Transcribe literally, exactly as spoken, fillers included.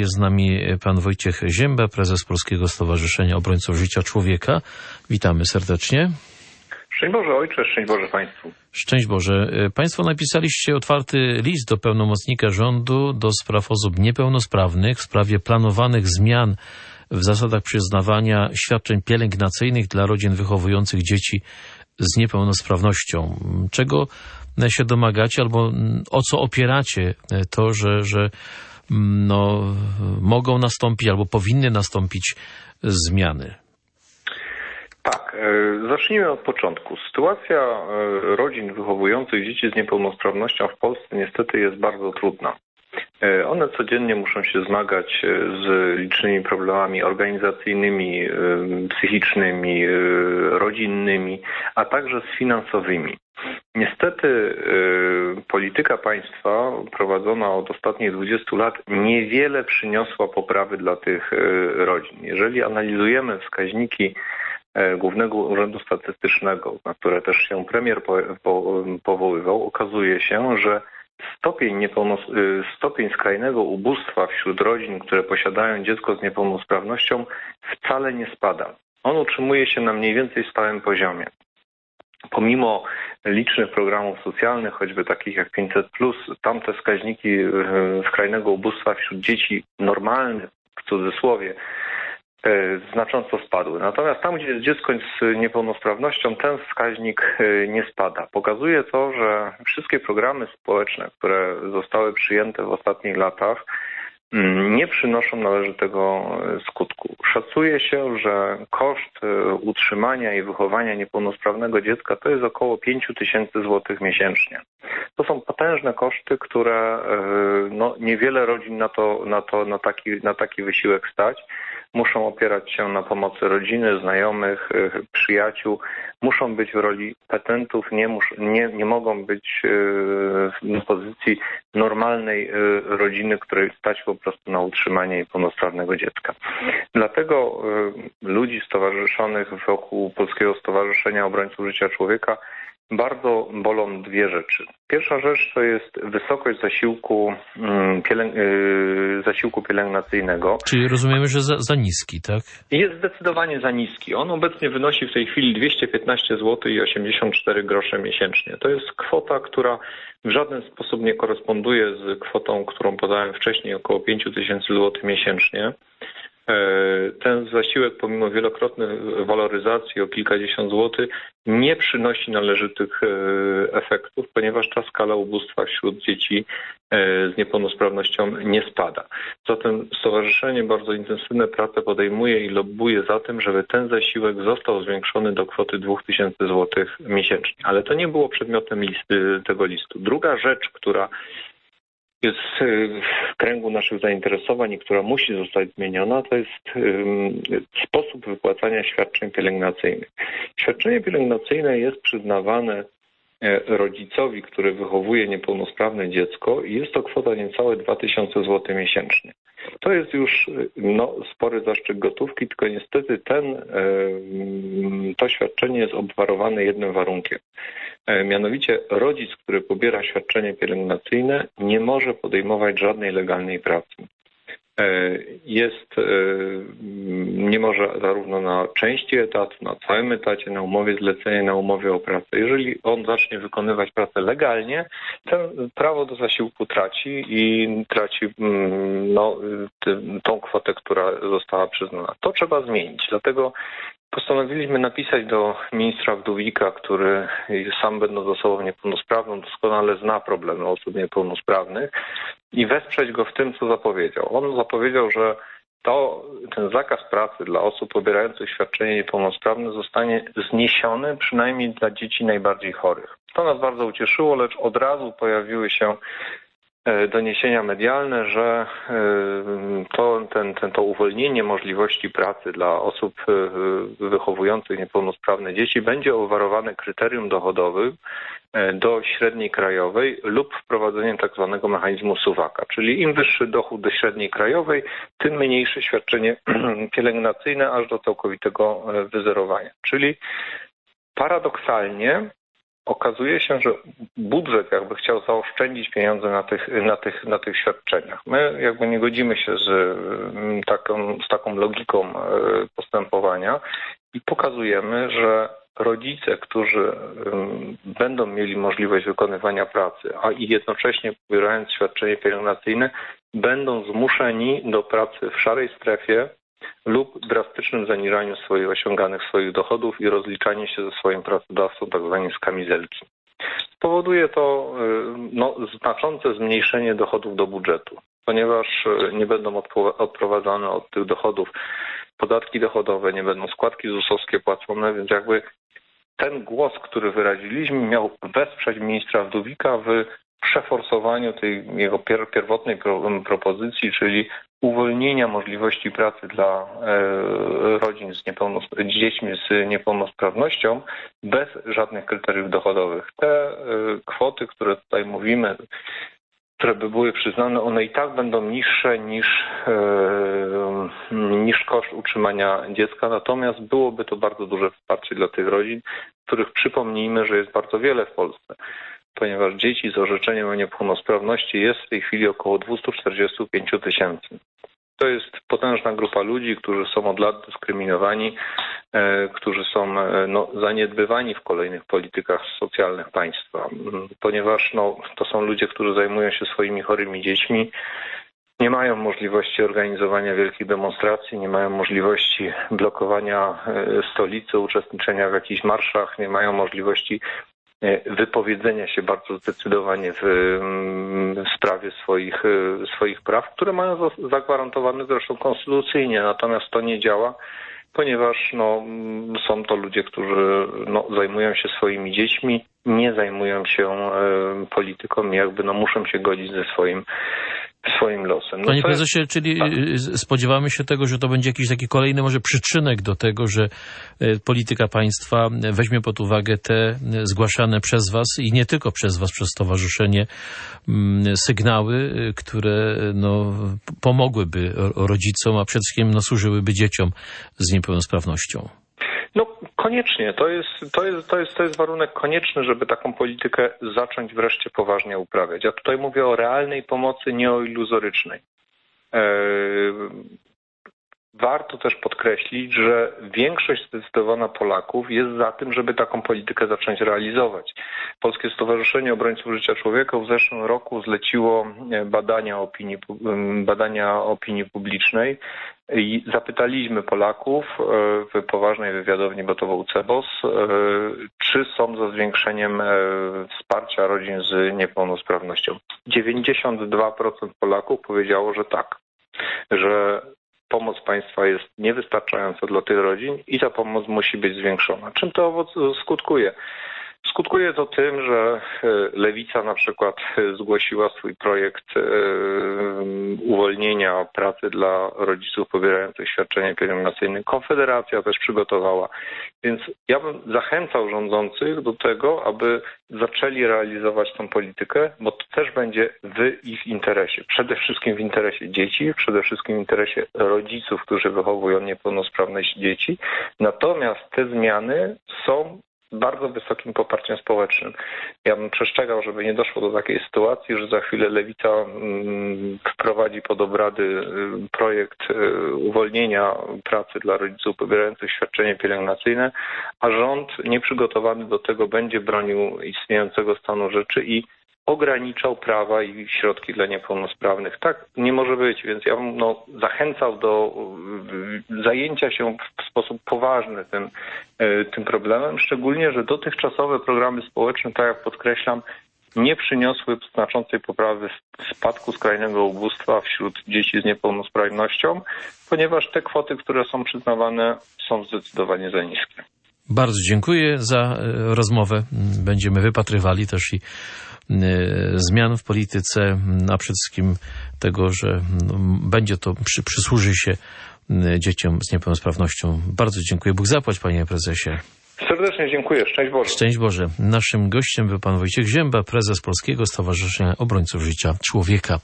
Jest z nami pan Wojciech Ziemba, prezes Polskiego Stowarzyszenia Obrońców Życia Człowieka. Witamy serdecznie. Szczęść Boże Ojcze, szczęść Boże Państwu. Szczęść Boże. Państwo napisaliście otwarty list do pełnomocnika rządu do spraw osób niepełnosprawnych w sprawie planowanych zmian w zasadach przyznawania świadczeń pielęgnacyjnych dla rodzin wychowujących dzieci z niepełnosprawnością. Czego się domagacie albo o co opieracie to, że, że no, mogą nastąpić albo powinny nastąpić zmiany? Tak, zacznijmy od początku. Sytuacja rodzin wychowujących dzieci z niepełnosprawnością w Polsce niestety jest bardzo trudna. One codziennie muszą się zmagać z licznymi problemami organizacyjnymi, psychicznymi, rodzinnymi, a także z finansowymi. Niestety polityka państwa prowadzona od ostatnich dwudziestu lat niewiele przyniosła poprawy dla tych rodzin. Jeżeli analizujemy wskaźniki Głównego Urzędu Statystycznego, na które też się premier powoływał, okazuje się, że stopień, niepełnos- stopień skrajnego ubóstwa wśród rodzin, które posiadają dziecko z niepełnosprawnością, wcale nie spada. On utrzymuje się na mniej więcej stałym poziomie. Pomimo licznych programów socjalnych, choćby takich jak pięćset plus, tamte wskaźniki skrajnego ubóstwa wśród dzieci normalnych, w cudzysłowie, znacząco spadły. Natomiast tam, gdzie jest dziecko z niepełnosprawnością, ten wskaźnik nie spada. Pokazuje to, że wszystkie programy społeczne, które zostały przyjęte w ostatnich latach, nie przynoszą należytego skutku. Szacuje się, że koszt utrzymania i wychowania niepełnosprawnego dziecka to jest około pięć tysięcy złotych miesięcznie. To są potężne koszty, które no, niewiele rodzin na to, na to, na taki, na taki wysiłek stać. Muszą opierać się na pomocy rodziny, znajomych, przyjaciół. Muszą być w roli petentów, nie, mus, nie, nie mogą być w pozycji normalnej rodziny, której stać po prostu na utrzymanie niepełnosprawnego dziecka. Dlatego ludzi stowarzyszonych wokół Polskiego Stowarzyszenia Obrońców Życia Człowieka bardzo bolą dwie rzeczy. Pierwsza rzecz to jest wysokość zasiłku, pielęg... zasiłku pielęgnacyjnego. Czyli rozumiemy, że za, za niski, tak? Jest zdecydowanie za niski. On obecnie wynosi w tej chwili dwieście piętnaście złotych i osiemdziesiąt cztery grosze miesięcznie. To jest kwota, która w żaden sposób nie koresponduje z kwotą, którą podałem wcześniej, około pięć tysięcy złotych miesięcznie. Ten zasiłek, pomimo wielokrotnych waloryzacji o kilkadziesiąt złotych, nie przynosi należytych efektów, ponieważ ta skala ubóstwa wśród dzieci z niepełnosprawnością nie spada. Zatem stowarzyszenie bardzo intensywne prace podejmuje i lobbuje za tym, żeby ten zasiłek został zwiększony do kwoty dwa tysiące złotych miesięcznie. Ale to nie było przedmiotem listy, tego listu. Druga rzecz, która jest w kręgu naszych zainteresowań i która musi zostać zmieniona, to jest sposób wypłacania świadczeń pielęgnacyjnych. Świadczenie pielęgnacyjne jest przyznawane rodzicowi, który wychowuje niepełnosprawne dziecko i jest to kwota niecałe dwa tysiące złotych miesięcznie. To jest już no, spory zastrzyk gotówki, tylko niestety ten, to świadczenie jest obwarowane jednym warunkiem. Mianowicie rodzic, który pobiera świadczenie pielęgnacyjne, nie może podejmować żadnej legalnej pracy. Jest, nie może zarówno na części etatu, na całym etacie, na umowie zlecenia, na umowie o pracę. Jeżeli on zacznie wykonywać pracę legalnie, to prawo do zasiłku traci i traci no, tą kwotę, która została przyznana. To trzeba zmienić, dlatego postanowiliśmy napisać do ministra Wdówika, który sam będąc osobą niepełnosprawną doskonale zna problemy osób niepełnosprawnych i wesprzeć go w tym, co zapowiedział. On zapowiedział, że to, ten zakaz pracy dla osób pobierających świadczenie niepełnosprawne zostanie zniesiony przynajmniej dla dzieci najbardziej chorych. To nas bardzo ucieszyło, lecz od razu pojawiły się doniesienia medialne, że to, ten, ten, to uwolnienie możliwości pracy dla osób wychowujących niepełnosprawne dzieci będzie obwarowane kryterium dochodowym do średniej krajowej lub wprowadzeniem tak zwanego mechanizmu suwaka, czyli im wyższy dochód do średniej krajowej, tym mniejsze świadczenie pielęgnacyjne aż do całkowitego wyzerowania. Czyli paradoksalnie okazuje się, że budżet jakby chciał zaoszczędzić pieniądze na tych, na tych, na tych świadczeniach. My jakby nie godzimy się z taką, z taką logiką postępowania i pokazujemy, że rodzice, którzy będą mieli możliwość wykonywania pracy, a i jednocześnie pobierając świadczenie pielęgnacyjne, będą zmuszeni do pracy w szarej strefie lub drastycznym zaniżaniu swoich osiąganych swoich dochodów i rozliczanie się ze swoim pracodawcą tak zwanym z kamizelki. Spowoduje to no, znaczące zmniejszenie dochodów do budżetu, ponieważ nie będą odprowadzane od tych dochodów podatki dochodowe, nie będą składki zusowskie płacone, więc jakby ten głos, który wyraziliśmy, miał wesprzeć ministra Wdówika w przeforsowaniu tej jego pier- pierwotnej pro- propozycji, czyli uwolnienia możliwości pracy dla e, rodzin z, niepełnosp- z dziećmi z niepełnosprawnością bez żadnych kryteriów dochodowych. Te e, kwoty, które tutaj mówimy, które by były przyznane, one i tak będą niższe niż, e, niż koszt utrzymania dziecka, natomiast byłoby to bardzo duże wsparcie dla tych rodzin, których przypomnijmy, że jest bardzo wiele w Polsce, ponieważ dzieci z orzeczeniem o niepełnosprawności jest w tej chwili około dwieście czterdzieści pięć tysięcy. To jest potężna grupa ludzi, którzy są od lat dyskryminowani, e, którzy są e, no, zaniedbywani w kolejnych politykach socjalnych państwa, ponieważ no, to są ludzie, którzy zajmują się swoimi chorymi dziećmi, nie mają możliwości organizowania wielkich demonstracji, nie mają możliwości blokowania e, stolicy, uczestniczenia w jakichś marszach, nie mają możliwości wypowiedzenia się bardzo zdecydowanie w, w sprawie swoich, swoich praw, które mają zagwarantowane zresztą konstytucyjnie, natomiast to nie działa, ponieważ no, są to ludzie, którzy no, zajmują się swoimi dziećmi, nie zajmują się e, polityką i jakby no, muszą się godzić ze swoim swoim losem. No Panie prezesie, jest... czyli tak. Spodziewamy się tego, że to będzie jakiś taki kolejny może przyczynek do tego, że polityka państwa weźmie pod uwagę te zgłaszane przez was i nie tylko przez was, przez stowarzyszenie sygnały, które no, pomogłyby rodzicom, a przede wszystkim no, służyłyby dzieciom z niepełnosprawnością. No koniecznie, to jest, to jest, to jest, to jest warunek konieczny, żeby taką politykę zacząć wreszcie poważnie uprawiać. Ja tutaj mówię o realnej pomocy, nie o iluzorycznej. Warto też podkreślić, że większość zdecydowana Polaków jest za tym, żeby taką politykę zacząć realizować. Polskie Stowarzyszenie Obrońców Życia Człowieka w zeszłym roku zleciło badania opinii, badania opinii publicznej i zapytaliśmy Polaków w poważnej wywiadowni, bo to był CEBOS, czy są za zwiększeniem wsparcia rodzin z niepełnosprawnością. dziewięćdziesiąt dwa procent Polaków powiedziało, że tak, że pomoc państwa jest niewystarczająca dla tych rodzin i ta pomoc musi być zwiększona. Czym to owoc skutkuje? Skutkuje to tym, że Lewica na przykład zgłosiła swój projekt uwolnienia pracy dla rodziców pobierających świadczenie pielęgnacyjne. Konfederacja też przygotowała. Więc ja bym zachęcał rządzących do tego, aby zaczęli realizować tę politykę, bo to też będzie w ich interesie. Przede wszystkim w interesie dzieci, przede wszystkim w interesie rodziców, którzy wychowują niepełnosprawne dzieci. Natomiast te zmiany są bardzo wysokim poparciem społecznym. Ja bym przestrzegał, żeby nie doszło do takiej sytuacji, że za chwilę Lewica wprowadzi pod obrady projekt uwolnienia pracy dla rodziców pobierających świadczenie pielęgnacyjne, a rząd nieprzygotowany do tego będzie bronił istniejącego stanu rzeczy i ograniczał prawa i środki dla niepełnosprawnych. Tak nie może być, więc ja bym no, zachęcał do zajęcia się w sposób poważny tym, tym problemem, szczególnie, że dotychczasowe programy społeczne, tak jak podkreślam, nie przyniosły znaczącej poprawy spadku skrajnego ubóstwa wśród dzieci z niepełnosprawnością, ponieważ te kwoty, które są przyznawane, są zdecydowanie za niskie. Bardzo dziękuję za rozmowę. Będziemy wypatrywali też i zmian w polityce, a przede wszystkim tego, że będzie to, przy, przysłuży się dzieciom z niepełnosprawnością. Bardzo dziękuję. Bóg zapłać, panie prezesie. Serdecznie dziękuję. Szczęść Boże. Szczęść Boże. Naszym gościem był pan Wojciech Zięba, prezes Polskiego Stowarzyszenia Obrońców Życia Człowieka.